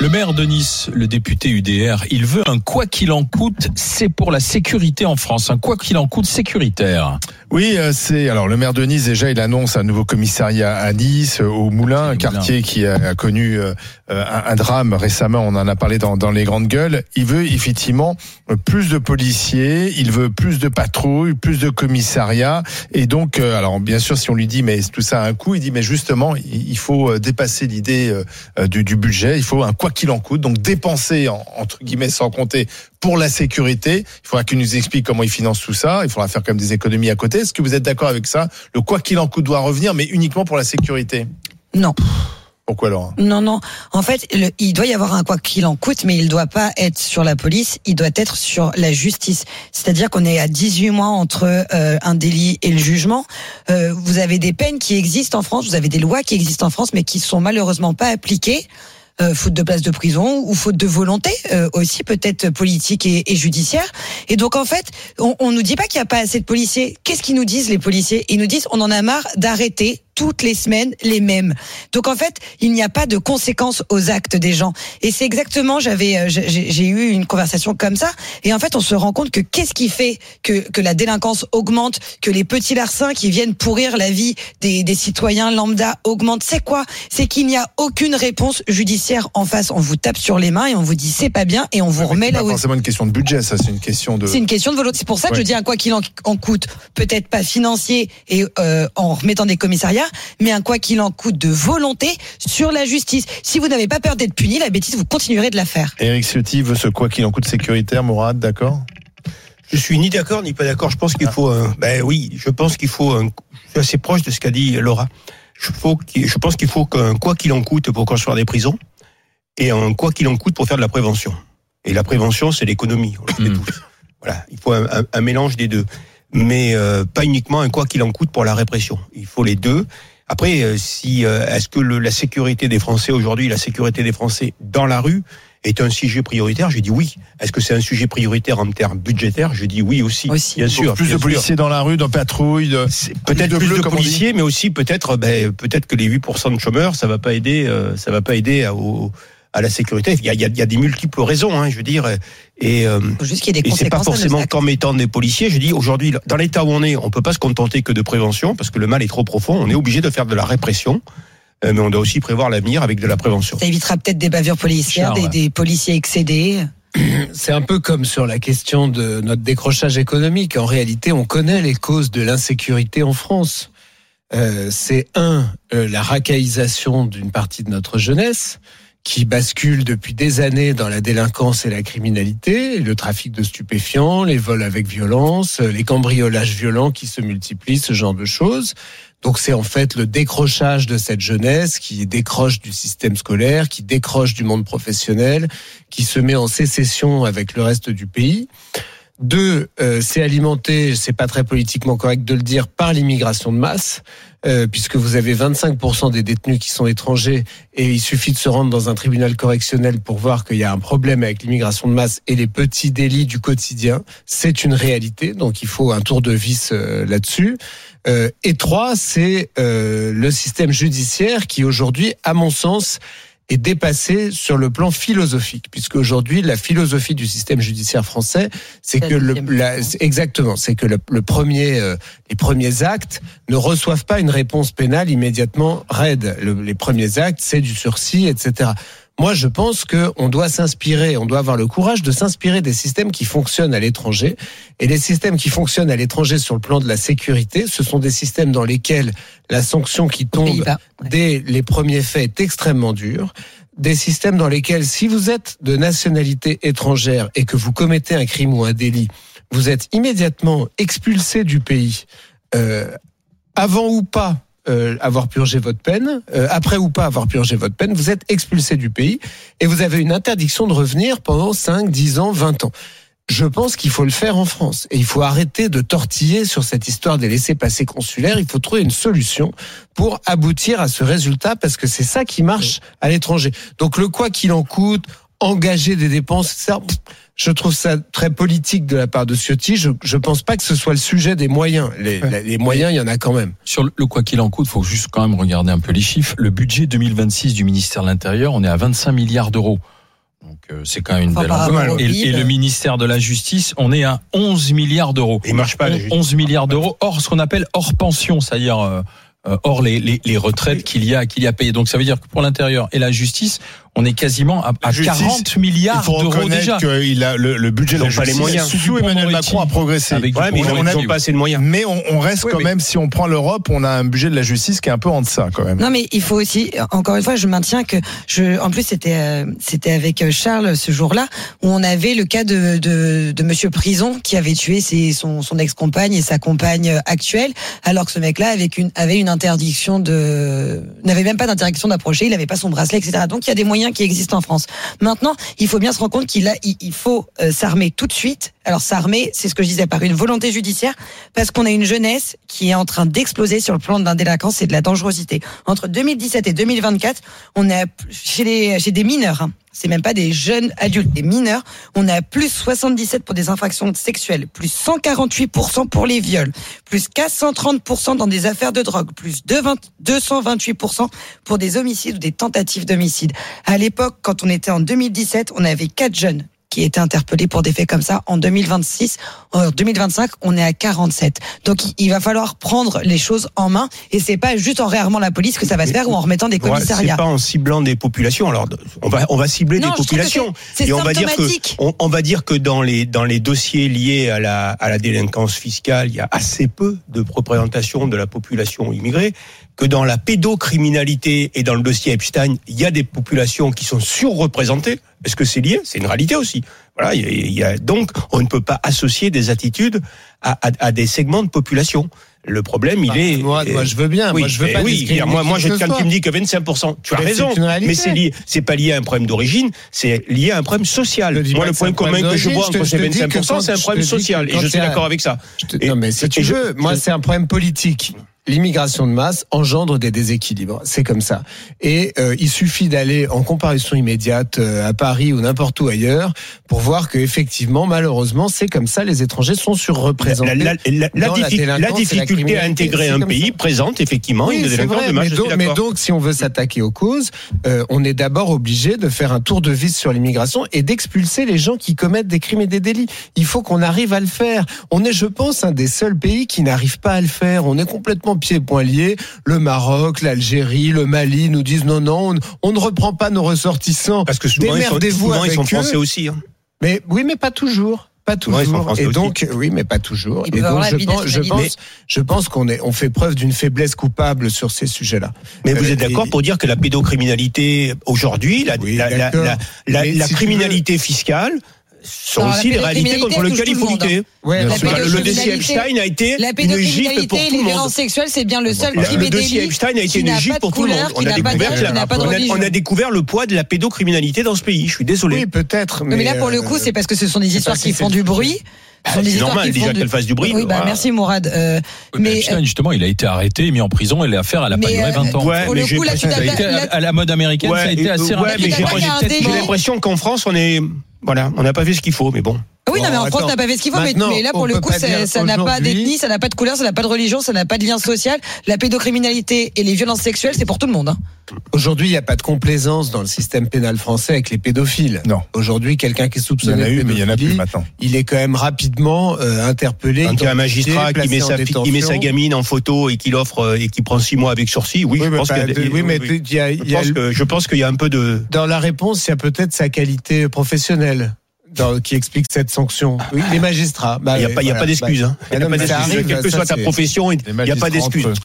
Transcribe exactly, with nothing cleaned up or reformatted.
Le maire de Nice, le député U D R, il veut un quoi qu'il en coûte, c'est pour la sécurité en France, un quoi qu'il en coûte sécuritaire. Oui, c'est alors le maire de Nice déjà il annonce un nouveau commissariat à Nice, au Moulin, un quartier Moulin. qui a connu un, un drame récemment. On en a parlé dans, dans les grandes gueules. Il veut effectivement plus de policiers, il veut plus de patrouilles, plus de commissariats. Et donc, alors bien sûr, si on lui dit mais tout ça a un coût, il dit mais justement il faut dépasser l'idée du, du budget. Il faut un quoi qu'il en coûte, donc dépenser entre guillemets sans compter pour la sécurité. Il faudra qu'il nous explique comment il finance tout ça. Il faudra faire quand même des économies à côté. Est-ce que vous êtes d'accord avec ça? Le quoi qu'il en coûte doit revenir, mais uniquement pour la sécurité? Non. Pourquoi alors? Non, non. En fait, le, il doit y avoir un quoi qu'il en coûte, mais il ne doit pas être sur la police, il doit être sur la justice. C'est-à-dire qu'on est à dix-huit mois entre euh, un délit et le jugement. Euh, vous avez des peines qui existent en France, vous avez des lois qui existent en France, mais qui ne sont malheureusement pas appliquées. Euh, faute de place de prison ou faute de volonté euh, aussi peut-être politique et, et judiciaire. Et donc en fait, on, on nous dit pas qu'il y a pas assez de policiers. Qu'est-ce qu'ils nous disent les policiers? Ils nous disent on en a marre d'arrêter toutes les semaines les mêmes. Donc en fait, il n'y a pas de conséquences aux actes des gens. Et c'est exactement, j'avais, j'ai, j'ai eu une conversation comme ça. Et en fait, on se rend compte que qu'est-ce qui fait que que la délinquance augmente, que les petits larcins qui viennent pourrir la vie des, des citoyens lambda augmentent. C'est quoi? C'est qu'il n'y a aucune réponse judiciaire en face. On vous tape sur les mains et on vous dit c'est pas bien et on vous ouais, remet là où. C'est où. pas forcément une question de budget, ça. C'est une question de. C'est une question de volonté. C'est pour ça que ouais. je dis un quoi qu'il en, en coûte, peut-être pas financier et euh, en remettant des commissariats, mais un quoi qu'il en coûte de volonté sur la justice. Si vous n'avez pas peur d'être puni, la bêtise, vous continuerez de la faire. Éric Ciotti veut ce quoi qu'il en coûte sécuritaire, Mourad, d'accord? Je suis ni d'accord ni pas d'accord. Je pense qu'il faut un, ben oui, je pense qu'il faut un, je suis assez proche de ce qu'a dit Laura. Je, faut je pense qu'il faut qu'un quoi qu'il en coûte pour construire des prisons et un quoi qu'il en coûte pour faire de la prévention. Et la prévention, c'est l'économie. On le sait mmh. tous. Voilà. Il faut un, un, un mélange des deux. Mais euh, pas uniquement un quoi qu'il en coûte pour la répression. Il faut les deux. Après, euh, si euh, est-ce que le, la sécurité des Français aujourd'hui, la sécurité des Français dans la rue est un sujet prioritaire? Je dis oui. Est-ce que c'est un sujet prioritaire en termes budgétaires? Je dis oui aussi. aussi. Bien sûr. Plus bien de sûr. policiers dans la rue, dans patrouille, de... peut-être plus de, bleu, de policiers, mais aussi peut-être, ben, peut-être que les huit pour cent de chômeurs, ça va pas aider, euh, ça va pas aider à, au, à la sécurité. Il y a, il y a, il y a des multiples raisons, hein, je veux dire. Et, euh, Juste qu'il y ait des et c'est pas forcément qu'en mettant des policiers. Je dis aujourd'hui, dans l'état où on est, on peut pas se contenter que de prévention parce que le mal est trop profond. On est obligé de faire de la répression. Mais on doit aussi prévoir l'avenir avec de la prévention. Ça évitera peut-être des bavures policières, des, des policiers excédés. C'est un peu comme sur la question de notre décrochage économique. En réalité, on connaît les causes de l'insécurité en France. Euh, c'est un, euh, la racaillisation d'une partie de notre jeunesse qui bascule depuis des années dans la délinquance et la criminalité, le trafic de stupéfiants, les vols avec violence, les cambriolages violents qui se multiplient, ce genre de choses. Donc c'est en fait le décrochage de cette jeunesse qui décroche du système scolaire, qui décroche du monde professionnel, qui se met en sécession avec le reste du pays. Deux, euh, c'est alimenté, c'est pas très politiquement correct de le dire, par l'immigration de masse, euh, puisque vous avez vingt-cinq pour cent des détenus qui sont étrangers et il suffit de se rendre dans un tribunal correctionnel pour voir qu'il y a un problème avec l'immigration de masse et les petits délits du quotidien. C'est une réalité, donc il faut un tour de vis euh, là-dessus. Euh, et trois, c'est euh, le système judiciaire qui aujourd'hui, à mon sens, est dépassé sur le plan philosophique, puisque aujourd'hui la philosophie du système judiciaire français, c'est que le, la, exactement, c'est que le, le premier, euh, les premiers actes ne reçoivent pas une réponse pénale immédiatement raide. Le, les premiers actes, c'est du sursis, et cetera. Moi, je pense qu'on doit s'inspirer, on doit avoir le courage de s'inspirer des systèmes qui fonctionnent à l'étranger. Et les systèmes qui fonctionnent à l'étranger sur le plan de la sécurité, ce sont des systèmes dans lesquels la sanction qui tombe dès les premiers faits est extrêmement dure. Des systèmes dans lesquels, si vous êtes de nationalité étrangère et que vous commettez un crime ou un délit, vous êtes immédiatement expulsé du pays, euh, avant ou pas Euh, avoir purgé votre peine, euh, après ou pas avoir purgé votre peine, vous êtes expulsé du pays et vous avez une interdiction de revenir pendant cinq, dix ans, vingt ans. Je pense qu'il faut le faire en France et il faut arrêter de tortiller sur cette histoire des laissez-passer consulaires. Il faut trouver une solution pour aboutir à ce résultat parce que c'est ça qui marche à l'étranger. Donc le quoi qu'il en coûte, engager des dépenses, ça, Je trouve ça très politique de la part de Ciotti. Je je pense pas que ce soit le sujet des moyens. Les, les moyens, il y en a quand même. Sur le quoi qu'il en coûte, faut juste quand même regarder un peu les chiffres. Le budget deux mille vingt-six du ministère de l'Intérieur, on est à vingt-cinq milliards d'euros. Donc euh, c'est quand même une enfin, belle enveloppe. Et, et le ministère de la Justice, on est à onze milliards d'euros. Il marche pas. onze milliards d'euros hors ce qu'on appelle hors pension, c'est-à-dire euh, hors les, les, les retraites qu'il y a qu'il y a payées. Donc ça veut dire que pour l'Intérieur et la Justice, on est quasiment à, à justice, quarante milliards d'euros déjà. Il a le, le budget de la pas les justice moyens. sous Emmanuel Macron a progressé. Avec ouais, mais ils n'ont pas assez de moyens. Mais on, on reste oui, quand mais... même, si on prend l'Europe, on a un budget de la justice qui est un peu en deçà quand même. Non, mais il faut aussi, encore une fois, je maintiens que je, en plus c'était euh, c'était avec Charles ce jour-là où on avait le cas de de, de Monsieur Prison qui avait tué ses, son son ex-compagne et sa compagne actuelle, alors que ce mec-là avait une avait une interdiction de n'avait même pas d'interdiction d'approcher, il n'avait pas son bracelet, et cetera. Donc il y a des moyens qui existent en France. Maintenant, il faut bien se rendre compte qu'il a, il, il faut euh, s'armer tout de suite. Alors s'armer, c'est ce que je disais, par une volonté judiciaire, parce qu'on a une jeunesse qui est en train d'exploser sur le plan de la délinquance et de la dangerosité. Entre deux mille dix-sept et deux mille vingt-quatre, on a chez les chez des mineurs. Hein, c'est même pas des jeunes adultes, des mineurs. On a plus soixante-dix-sept pour des infractions sexuelles, plus cent quarante-huit pour cent pour les viols, plus quatre cent trente pour cent dans des affaires de drogue, plus deux cent vingt-huit pour cent pour des homicides ou des tentatives d'homicide. À l'époque, quand on était en deux mille dix-sept, on avait quatre jeunes qui étaient interpellés pour des faits comme ça. En deux mille vingt-six, en deux mille vingt-cinq, on est à quarante-sept. Donc il va falloir prendre les choses en main et c'est pas juste en réarmant la police que ça va se faire ou en remettant des commissariats. C'est pas en ciblant des populations. Alors on va on va cibler non, des populations c'est, c'est et on va dire que on, on va dire que dans les dans les dossiers liés à la à la délinquance fiscale, il y a assez peu de représentation de la population immigrée. Que dans la pédocriminalité et dans le dossier Epstein, il y a des populations qui sont surreprésentées. Est-ce que c'est lié ? C'est une réalité aussi. Voilà, il y a, il y a donc on ne peut pas associer des attitudes à, à, à des segments de population. Le problème, il ah, est. Moi, moi, je veux bien. Oui, moi, je veux pas oui. Moi, moi, je, quand tu me dis que vingt-cinq pour cent, tu as mais raison. Mais c'est lié. C'est pas lié à un problème d'origine. C'est lié à un problème social. Moi, le point commun que je vois entre ces vingt-cinq pour cent, c'est un problème social. Et je suis d'accord avec ça. Non, mais si tu veux, moi, c'est un problème politique. L'immigration de masse engendre des déséquilibres, c'est comme ça. Et euh, il suffit d'aller en comparaison immédiate euh, à Paris ou n'importe où ailleurs pour voir que effectivement, malheureusement, c'est comme ça. Les étrangers sont surreprésentés. La, la, la, la, dans diffi- la, la difficulté à intégrer un pays ça. présente effectivement oui, une délinquance de masse. Mais donc, mais donc, si on veut s'attaquer aux causes, euh, on est d'abord obligé de faire un tour de vis sur l'immigration et d'expulser les gens qui commettent des crimes et des délits. Il faut qu'on arrive à le faire. On est, je pense, un des seuls pays qui n'arrive pas à le faire. On est complètement pieds et poings liés. Le Maroc, l'Algérie, le Mali nous disent non, non, on, on ne reprend pas nos ressortissants. Parce que souvent, ils sont, souvent, ils sont français aussi. Hein. Mais oui, mais pas toujours. Pas toujours. Ouais, et donc, aussi. oui, mais pas toujours. Et donc, je pense, je pense, je pense qu'on est, on fait preuve d'une faiblesse coupable sur ces sujets-là. Mais euh, vous êtes d'accord et... pour dire que la pédocriminalité aujourd'hui, la, oui, la, la, la, la, la si criminalité veux... fiscale, sont Alors, aussi les réalités contre lesquelles il faut lutter. Ouais, le dossier Epstein a été une gifle pour tout le monde. La pédocriminalité, les violences sexuelles, c'est bien le seul crime et délit. Le dossier Epstein a été une gifle pour tout le monde. On a découvert, on a découvert le poids de la pédocriminalité dans ce pays. Je suis désolé. Oui, peut-être. Mais, mais là, pour le coup, c'est parce que ce sont des histoires qui font du bruit. C'est normal déjà qu'elle fasse du bruit. Oui, bah merci Mourad. Euh, mais Epstein, justement, il a été arrêté, mis en prison et l'affaire, elle a pas duré vingt ans. Ouais, pour le coup, là, tu ça a été à la mode américaine, ça a été assez rapide. J'ai l'impression qu'en France, on est, voilà, on n'a pas fait ce qu'il faut, mais bon. Oui, non, mais en France, on n'a pas fait ce qu'il faut, mais, mais là, pour le coup, ça, ça n'a pas d'ethnie, ça n'a pas de couleur, ça n'a pas de religion, ça n'a pas de lien social. La pédocriminalité et les violences sexuelles, c'est pour tout le monde. Hein. Aujourd'hui, il n'y a pas de complaisance dans le système pénal français avec les pédophiles. Non. Aujourd'hui, quelqu'un qui est soupçonné de pédophilie, il y en a plus maintenant. Il est quand même rapidement euh, interpellé. Quand il y a un magistrat qui met, sa, qui met sa gamine en photo et qui l'offre et qui prend six mois avec sursis, oui, oui, je pense qu'il y a des, oui, mais oui. Il y a, je, pense que, je pense qu'il y a un peu de. Dans la réponse, il y a peut-être sa qualité professionnelle. Dans, qui explique cette sanction. Oui, les magistrats. Bah, il n'y a, a, voilà, a pas d'excuse. Bah, hein. Il n'y a pas d'excuse. Quelle que soit ta profession, il n'y a pas d'excuse.